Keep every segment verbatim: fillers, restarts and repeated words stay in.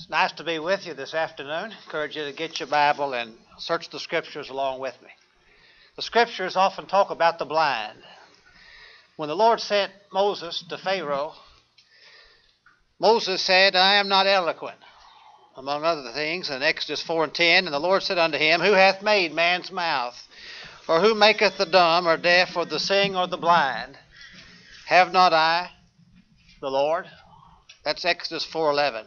It's nice to be with you this afternoon. I encourage you to get your Bible and search the Scriptures along with me. The Scriptures often talk about the blind. When the Lord sent Moses to Pharaoh, Moses said, I am not eloquent, among other things, in Exodus four and ten. And the Lord said unto him, Who hath made man's mouth? Or who maketh the dumb, or deaf, or the seeing, or the blind? Have not I, the Lord? That's Exodus four eleven.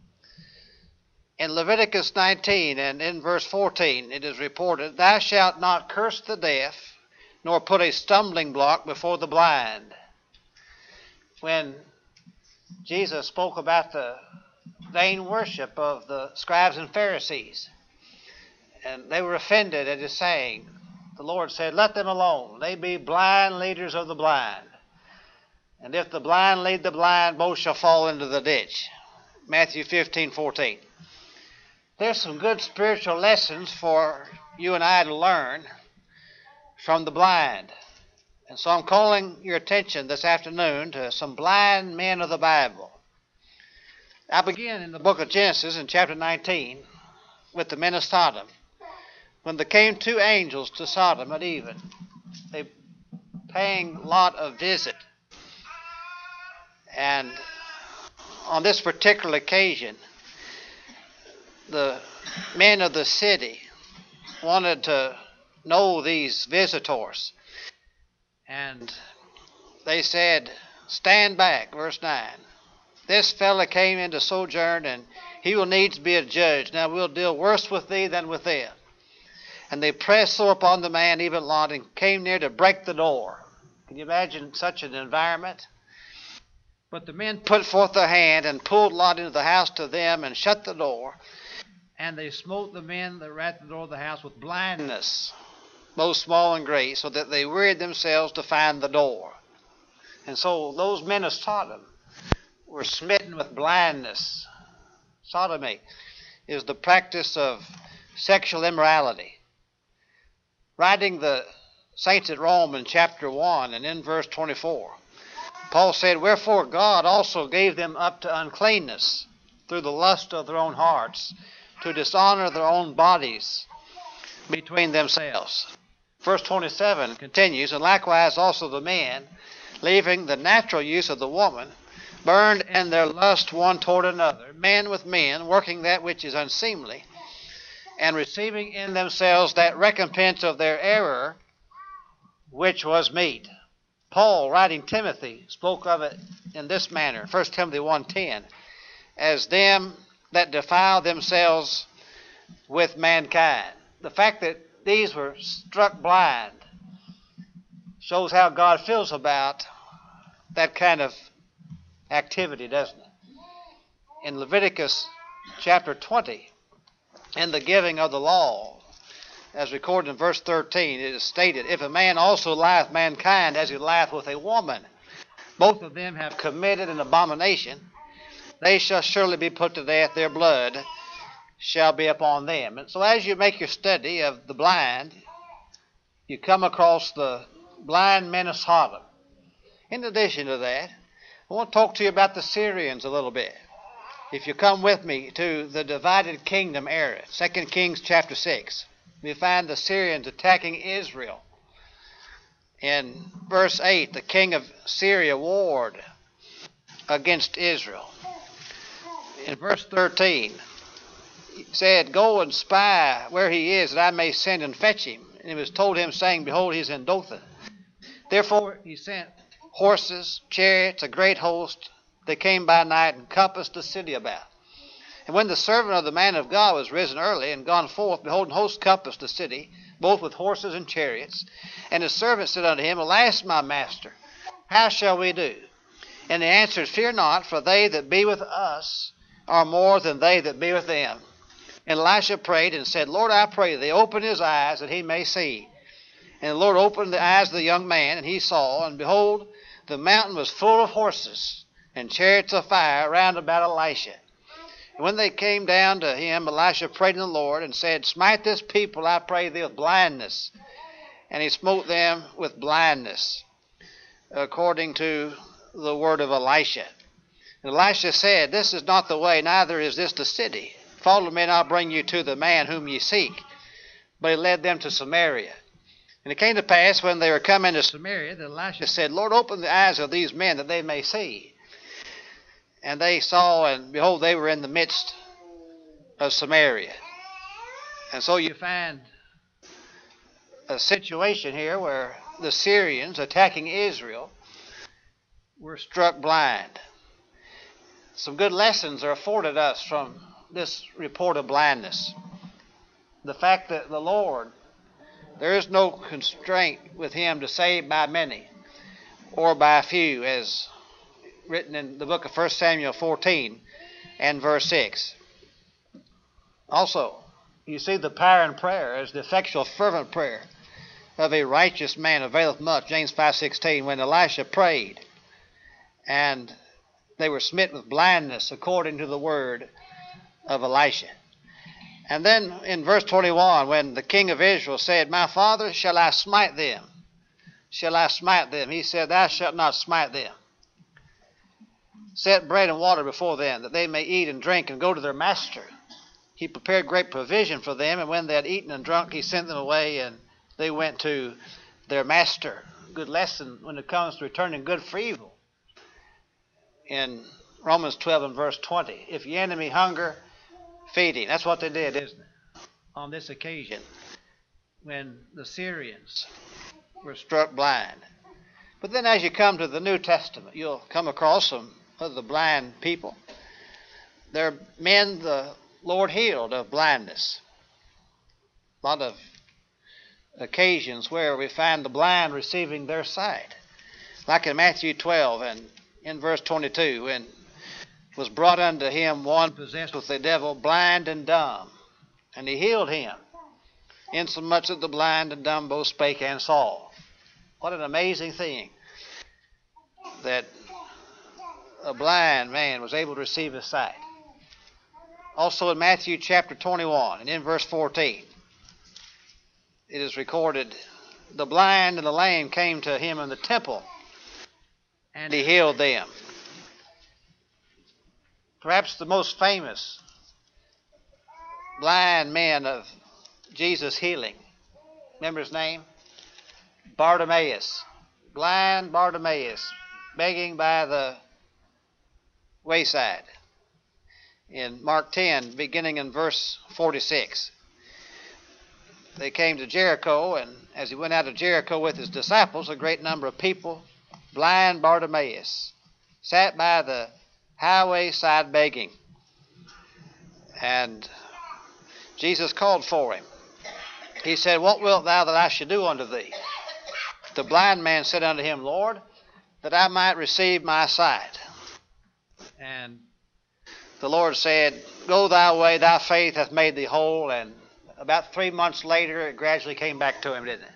In Leviticus nineteen and in verse fourteen, it is reported, Thou shalt not curse the deaf, nor put a stumbling block before the blind. When Jesus spoke about the vain worship of the scribes and Pharisees, and they were offended at his saying, the Lord said, Let them alone. They be blind leaders of the blind. And if the blind lead the blind, both shall fall into the ditch. Matthew fifteen fourteen. There's some good spiritual lessons for you and I to learn from the blind. And so I'm calling your attention this afternoon to some blind men of the Bible. I begin in the book of Genesis in chapter nineteen with the men of Sodom. When there came two angels to Sodom at even, they paying Lot a visit. And on this particular occasion, the men of the city wanted to know these visitors. And they said, Stand back, verse nine. This fellow came in to sojourn, and he will needs be a judge. Now we'll deal worse with thee than with them. And they pressed so upon the man, even Lot, and came near to break the door. Can you imagine such an environment? But the men put forth their hand and pulled Lot into the house to them and shut the door. And they smote the men that were at the door of the house with blindness, both small and great, so that they wearied themselves to find the door. And so those men of Sodom were smitten with blindness. Sodomy is the practice of sexual immorality. Writing the saints at Rome in chapter one and in verse twenty-four, Paul said, Wherefore God also gave them up to uncleanness through the lust of their own hearts, to dishonor their own bodies between themselves. Verse twenty-seven continues, And likewise also the men, leaving the natural use of the woman, burned in their lust one toward another, men with men, working that which is unseemly, and receiving in themselves that recompense of their error, which was meat. Paul, writing Timothy, spoke of it in this manner, First Timothy one ten, as them that defile themselves with mankind. The fact that these were struck blind shows how God feels about that kind of activity, doesn't it? In Leviticus chapter twenty, in the giving of the law, as recorded in verse thirteen, it is stated, If a man also lieth mankind as he lieth with a woman, both of them have committed an abomination, they shall surely be put to death, their blood shall be upon them. And so as you make your study of the blind, you come across the blind men of Sodom. In addition to that, I want to talk to you about the Syrians a little bit. If you come with me to the divided kingdom era, Second Kings chapter six, we find the Syrians attacking Israel. In verse eight, the king of Syria warred against Israel. In verse thirteen, he said, Go and spy where he is, that I may send and fetch him. And it was told him, saying, Behold, he is in Dothan. Therefore he sent horses, chariots, a great host. They came by night and compassed the city about. And when the servant of the man of God was risen early and gone forth, behold, an host compassed the city, both with horses and chariots. And his servant said unto him, Alas, my master, how shall we do? And he answered, Fear not, for they that be with us are more than they that be with them. And Elisha prayed and said, Lord, I pray thee, open his eyes that he may see. And the Lord opened the eyes of the young man, and he saw, and behold, the mountain was full of horses and chariots of fire round about Elisha. And when they came down to him, Elisha prayed to the Lord and said, Smite this people, I pray thee, with blindness. And he smote them with blindness, according to the word of Elisha. And Elisha said, This is not the way, neither is this the city. Follow me, and I'll bring you to the man whom ye seek. But he led them to Samaria. And it came to pass, when they were come into Samaria, that Elisha said, Lord, open the eyes of these men, that they may see. And they saw, and behold, they were in the midst of Samaria. And so you find a situation here where the Syrians attacking Israel were struck blind. Some good lessons are afforded us from this report of blindness. The fact that the Lord, there is no constraint with him to save by many or by few, as written in the book of First Samuel fourteen and verse six. Also, you see the power in prayer as the effectual fervent prayer of a righteous man availeth much. James five sixteen, when Elisha prayed, and they were smitten with blindness according to the word of Elisha. And then in verse twenty-one, when the king of Israel said, My father, shall I smite them? Shall I smite them? He said, Thou shalt not smite them. Set bread and water before them, that they may eat and drink and go to their master. He prepared great provision for them, and when they had eaten and drunk, he sent them away, and they went to their master. Good lesson when it comes to returning good for evil. In Romans twelve and verse twenty, if your enemy hunger, feed him. That's what they did, isn't it? On this occasion, when the Syrians were struck blind. But then as you come to the New Testament, you'll come across some of the blind people. There are men the Lord healed of blindness. A lot of occasions where we find the blind receiving their sight. Like in Matthew twelve and in verse twenty-two, when was brought unto him one possessed with the devil, blind and dumb, and he healed him, insomuch that the blind and dumb both spake and saw. What an amazing thing that a blind man was able to receive his sight. Also in Matthew chapter twenty-one and in verse fourteen, it is recorded, the blind and the lame came to him in the temple, and he healed them. Perhaps the most famous blind man of Jesus' healing. Remember his name? Bartimaeus. Blind Bartimaeus, begging by the wayside. In Mark ten, beginning in verse forty-six. They came to Jericho, and as he went out of Jericho with his disciples, a great number of people, blind Bartimaeus sat by the highway side begging. And Jesus called for him. He said, What wilt thou that I should do unto thee? The blind man said unto him, Lord, that I might receive my sight. And the Lord said, Go thy way, thy faith hath made thee whole. And about three months later, it gradually came back to him, didn't it?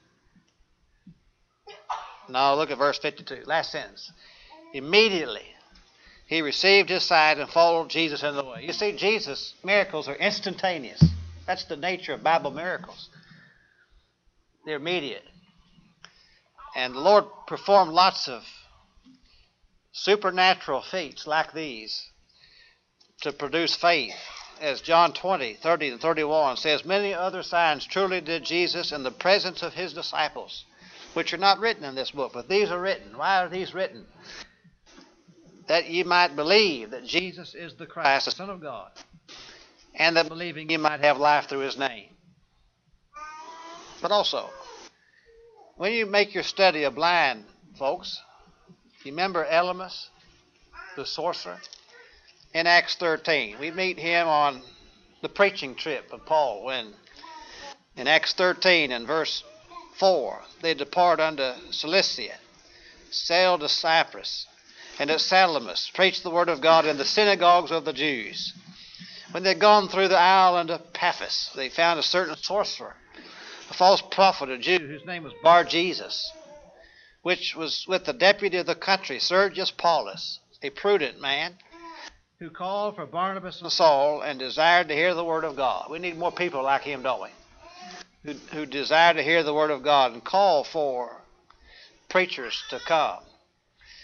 Now look at verse fifty-two, last sentence. Immediately he received his sight and followed Jesus in the way. You see, Jesus' miracles are instantaneous. That's the nature of Bible miracles. They're immediate. And the Lord performed lots of supernatural feats like these to produce faith. As John twenty, thirty and thirty-one says, Many other signs truly did Jesus in the presence of his disciples, which are not written in this book, but these are written. Why are these written? That ye might believe that Jesus is the Christ, the Son of God, and that believing ye might have life through his name. But also, when you make your study of blind folks, you remember Elymas, the sorcerer? In Acts thirteen, we meet him on the preaching trip of Paul, when in Acts thirteen and verse four, they depart unto Cilicia, sailed to Cyprus, and at Salamis preached the word of God in the synagogues of the Jews. When they had gone through the island of Paphos, they found a certain sorcerer, a false prophet, a Jew, whose name was Bar-Jesus, which was with the deputy of the country, Sergius Paulus, a prudent man, who called for Barnabas and Saul and desired to hear the word of God. We need more people like him, don't we? Who, who desire to hear the word of God and call for preachers to come.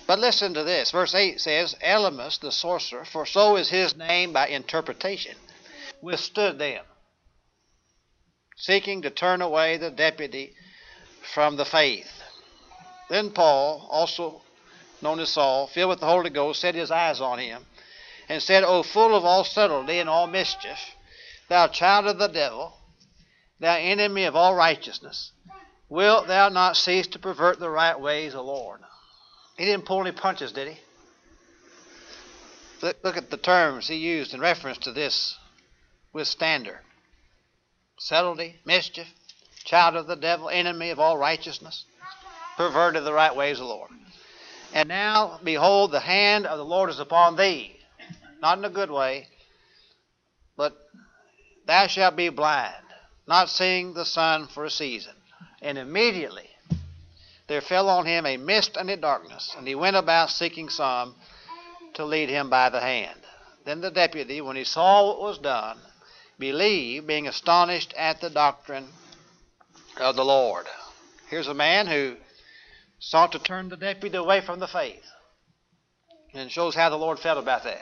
But listen to this. Verse eight says, Elymas, the sorcerer, for so is his name by interpretation, withstood them, seeking to turn away the deputy from the faith. Then Paul, also known as Saul, filled with the Holy Ghost, set his eyes on him, and said, O full of all subtlety and all mischief, thou child of the devil, thou enemy of all righteousness, wilt thou not cease to pervert the right ways of the Lord? He didn't pull any punches, did he? Look, look at the terms he used in reference to this withstander. Subtlety, mischief, child of the devil, enemy of all righteousness, perverted the right ways of the Lord. And now, behold, the hand of the Lord is upon thee, not in a good way, but thou shalt be blind, not seeing the sun for a season. And immediately there fell on him a mist and a darkness, and he went about seeking some to lead him by the hand. Then the deputy, when he saw what was done, believed, being astonished at the doctrine of the Lord. Here's a man who sought to turn the deputy away from the faith. And it shows how the Lord felt about that.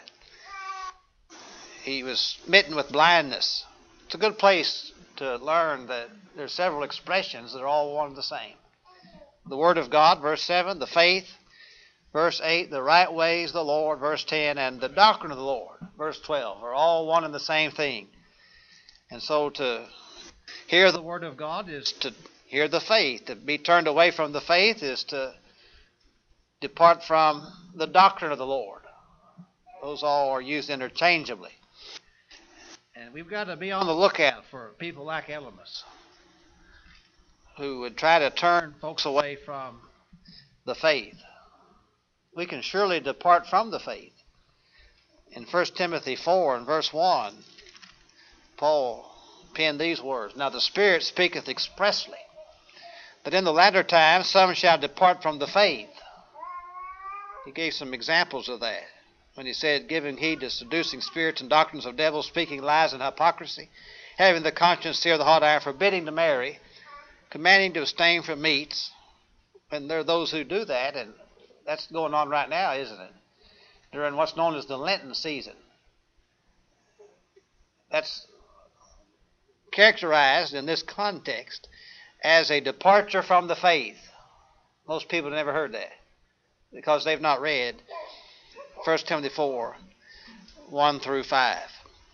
He was smitten with blindness. It's a good place to learn that there are several expressions that are all one and the same. The Word of God, verse seven, the faith, verse eight, the right ways of the Lord, verse ten, and the doctrine of the Lord, verse twelve, are all one and the same thing. And so to hear the Word of God is to hear the faith. To be turned away from the faith is to depart from the doctrine of the Lord. Those all are used interchangeably. And we've got to be on the lookout for people like Elymas, who would try to turn folks away from the faith. We can surely depart from the faith. In First Timothy four and verse one, Paul penned these words, Now the Spirit speaketh expressly, that in the latter times some shall depart from the faith. He gave some examples of that when he said, giving heed to seducing spirits and doctrines of devils, speaking lies and hypocrisy, having the conscience sear the hot iron, forbidding to marry, commanding to abstain from meats. And there are those who do that, and that's going on right now, isn't it? During what's known as the Lenten season. That's characterized in this context as a departure from the faith. Most people have never heard that because they've not read First Timothy four, one through five.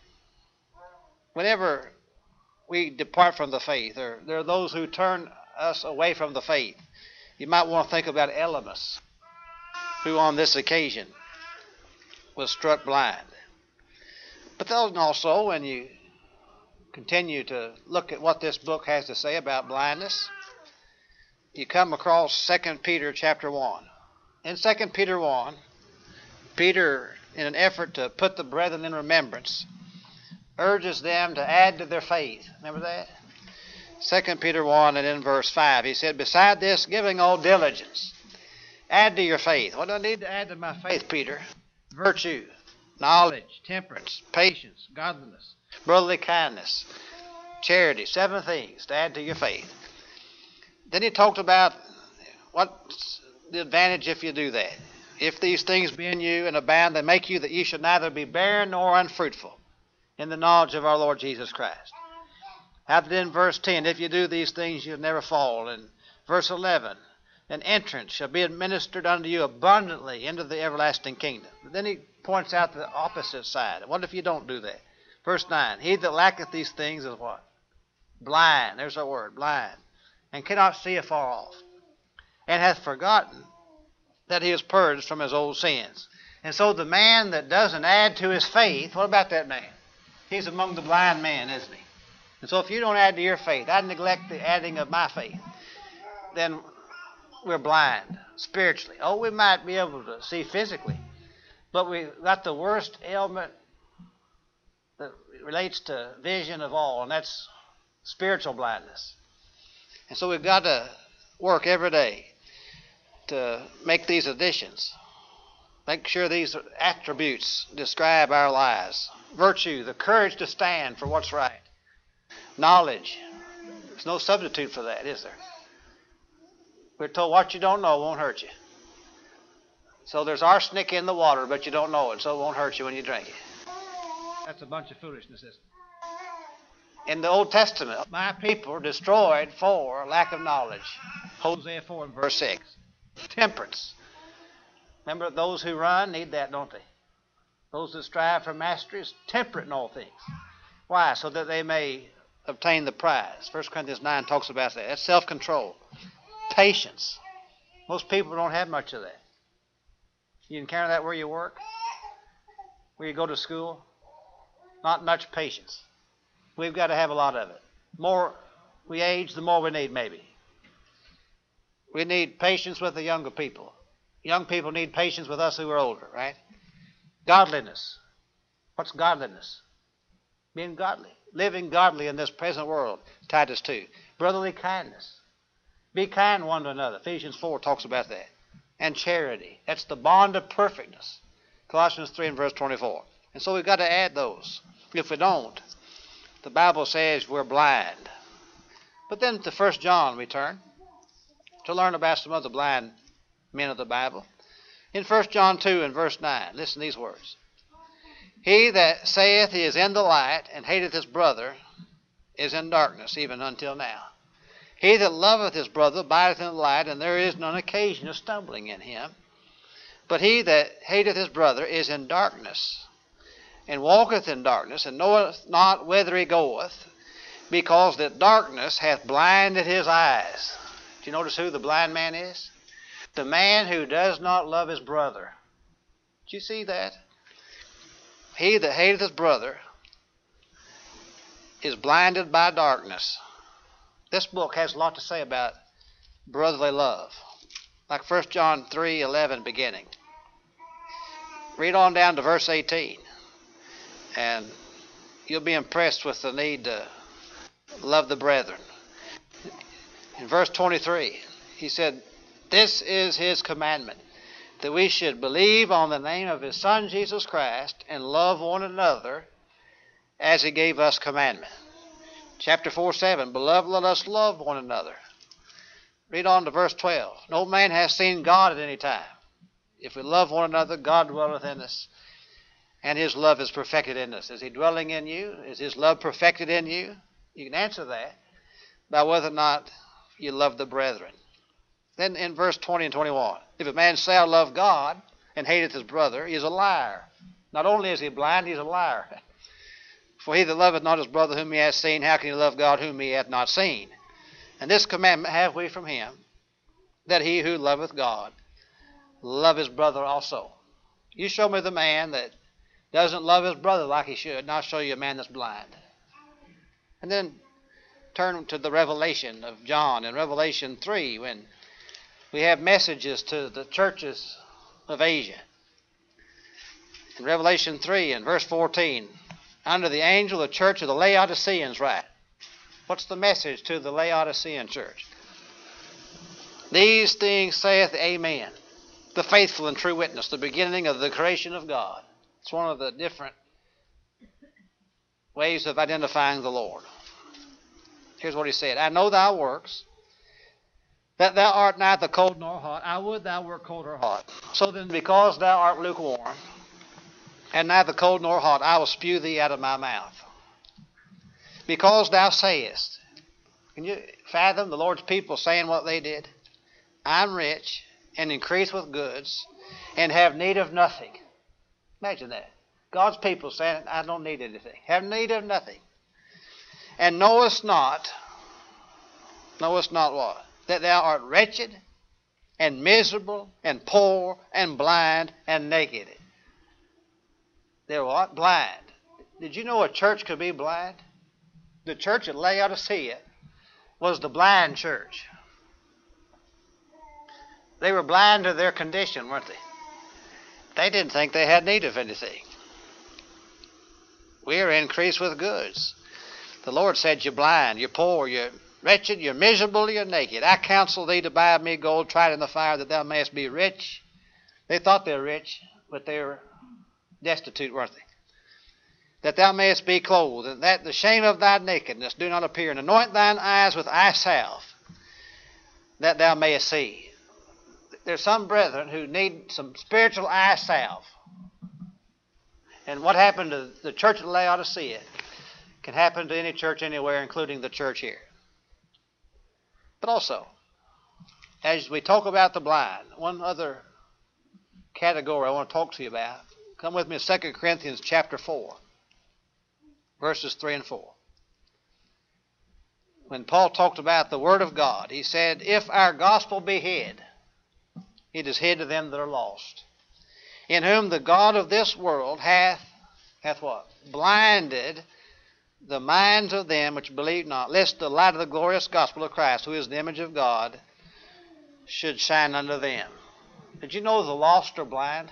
Whenever we depart from the faith, there, there are those who turn us away from the faith. You might want to think about Elymas, who on this occasion was struck blind. But then also, when you continue to look at what this book has to say about blindness, you come across Second Peter chapter one. In Second Peter one, Peter, in an effort to put the brethren in remembrance, urges them to add to their faith. Remember that? Second Peter one and in verse five, he said, Beside this, giving all diligence, add to your faith. What do I need to add to my faith, Peter? Virtue, knowledge, temperance, patience, godliness, brotherly kindness, charity. Seven things to add to your faith. Then he talked about what's the advantage if you do that. If these things be in you and abound, they make you that ye should neither be barren nor unfruitful in the knowledge of our Lord Jesus Christ. After in verse ten, if you do these things, you'll never fall. And verse eleven, an entrance shall be administered unto you abundantly into the everlasting kingdom. But then he points out the opposite side. What if you don't do that? Verse nine, he that lacketh these things is what? Blind. There's our word, blind. And cannot see afar off. And hath forgotten that he is purged from his old sins. And so the man that doesn't add to his faith, what about that man? He's among the blind men, isn't he? And so if you don't add to your faith, I neglect the adding of my faith, then we're blind spiritually. Oh, we might be able to see physically, but we've got the worst ailment that relates to vision of all, and that's spiritual blindness. And so we've got to work every day to make these additions. Make sure these attributes describe our lives. Virtue, the courage to stand for what's right. Knowledge. There's no substitute for that, is there? We're told what you don't know won't hurt you. So there's arsenic in the water, but you don't know it, so it won't hurt you when you drink it. That's a bunch of foolishness, isn't it? In the Old Testament, my people were destroyed for lack of knowledge. Hosea four and Verse six. Temperance. Remember, those who run need that, don't they? Those that strive for mastery is temperate in all things. Why? So that they may obtain the prize. First Corinthians nine talks about that. That's self-control. Patience. Most people don't have much of that. You encounter that where you work? Where you go to school? Not much patience. We've got to have a lot of it. The more we age, the more we need, maybe. We need patience with the younger people. Young people need patience with us who are older, right? Godliness. What's godliness? Being godly. Living godly in this present world. Titus two. Brotherly kindness. Be kind one to another. Ephesians four talks about that. And charity. That's the bond of perfectness. Colossians three and verse twenty-four. And so we've got to add those. If we don't, the Bible says we're blind. But then to First John we turn to learn about some other blind men of the Bible. In First John two and verse nine, listen to these words. He that saith he is in the light and hateth his brother is in darkness even until now. He that loveth his brother abideth in the light, and there is none occasion of stumbling in him. But he that hateth his brother is in darkness, and walketh in darkness, and knoweth not whither he goeth, because that darkness hath blinded his eyes. Do you notice who the blind man is? The man who does not love his brother. Did you see that? He that hateth his brother is blinded by darkness. This book has a lot to say about brotherly love. Like First John three eleven beginning. Read on down to verse eighteen. And you'll be impressed with the need to love the brethren. In verse twenty-three, he said, this is his commandment, that we should believe on the name of his Son Jesus Christ and love one another as he gave us commandment. Chapter four seven, beloved, let us love one another. Read on to verse twelve. No man has seen God at any time. If we love one another, God dwelleth in us, and his love is perfected in us. Is he dwelling in you? Is his love perfected in you? You can answer that by whether or not you love the brethren. Then in verse twenty and twenty-one, if a man say, I love God, and hateth his brother, he is a liar. Not only is he blind, he is a liar. For he that loveth not his brother whom he hath seen, how can he love God whom he hath not seen? And this commandment have we from him, that he who loveth God love his brother also. You show me the man that doesn't love his brother like he should, and I'll show you a man that's blind. And then turn to the revelation of John in Revelation three, when we have messages to the churches of Asia. In Revelation three and verse fourteen, under the angel of the church of the Laodiceans write. What's the message to the Laodicean church? These things saith Amen, the faithful and true witness, the beginning of the creation of God. It's one of the different ways of identifying the Lord. Here's what he said. I know thy works, that thou art neither cold nor hot. I would thou wert cold or hot. So then, because thou art lukewarm, and neither cold nor hot, I will spew thee out of my mouth. Because thou sayest, can you fathom the Lord's people saying what they did? I'm rich, and increase with goods, and have need of nothing. Imagine that. God's people saying, I don't need anything. Have need of nothing. And knowest not, knowest not what? That thou art wretched, and miserable, and poor, and blind, and naked. They're what? Blind. Did you know a church could be blind? The church at Laodicea was the blind church. They were blind to their condition, weren't they? They didn't think they had need of anything. We are increased with goods. The Lord said, you're blind, you're poor, you're wretched, you're miserable, you're naked. I counsel thee to buy of me gold tried in the fire, that thou mayest be rich. They thought they were rich, but they were destitute, weren't they? That thou mayest be clothed, and that the shame of thy nakedness do not appear. And anoint thine eyes with eye salve, that thou mayest see. there's some brethren who need some spiritual eye salve. And what happened to the church at Laodicea can happen to any church anywhere, including the church here. But also, as we talk about the blind, one other category I want to talk to you about. Come with me to Second Corinthians chapter four, verses three and four. When Paul talked about the Word of God, he said, if our gospel be hid, it is hid to them that are lost, in whom the God of this world hath, hath what? Blinded the minds of them which believe not, lest the light of the glorious gospel of Christ, who is the image of God, should shine unto them. Did you know the lost are blind?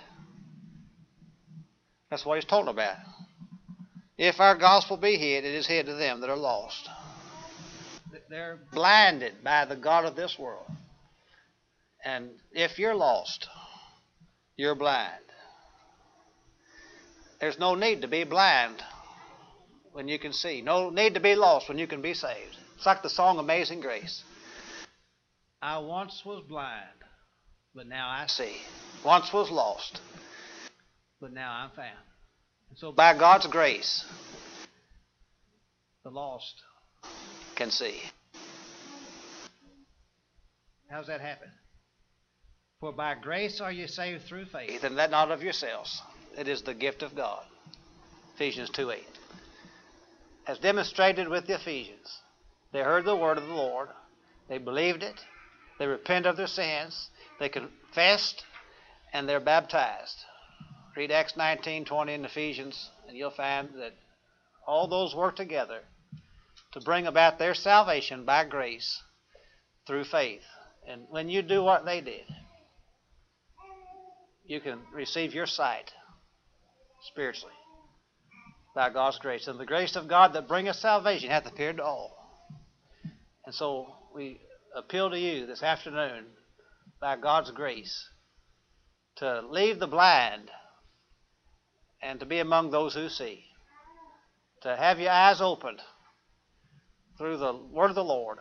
That's what he's talking about. If our gospel be hid, it is hid to them that are lost. They're blinded by the God of this world. And if you're lost, you're blind. There's no need to be blind when you can see. No need to be lost when you can be saved. It's like the song Amazing Grace. I once was blind, but now I see. Once was lost, but now I'm found. And so by God's grace, the lost can see. How's that happen? For by grace are you saved through faith, and that not of yourselves. It is the gift of God. Ephesians two eight. As demonstrated with the Ephesians, they heard the word of the Lord, they believed it, they repented of their sins, they confessed, and they're baptized. Read Acts nineteen twenty in Ephesians, and you'll find that all those work together to bring about their salvation by grace through faith. And when you do what they did, you can receive your sight spiritually by God's grace. And the grace of God that bringeth salvation hath appeared to all. And so we appeal to you this afternoon by God's grace to leave the blind and to be among those who see. To have your eyes opened through the word of the Lord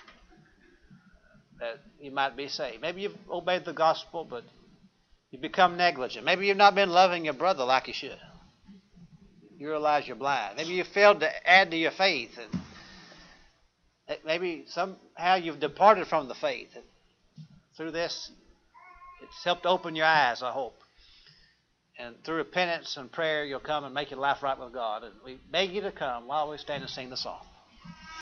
that you might be saved. Maybe you've obeyed the gospel, but you've become negligent. Maybe you've not been loving your brother like you should. You realize you're blind. Maybe you failed to add to your faith. And maybe somehow you've departed from the faith. And through this, it's helped open your eyes, I hope. And through repentance and prayer, you'll come and make your life right with God. And we beg you to come while we stand and sing the song.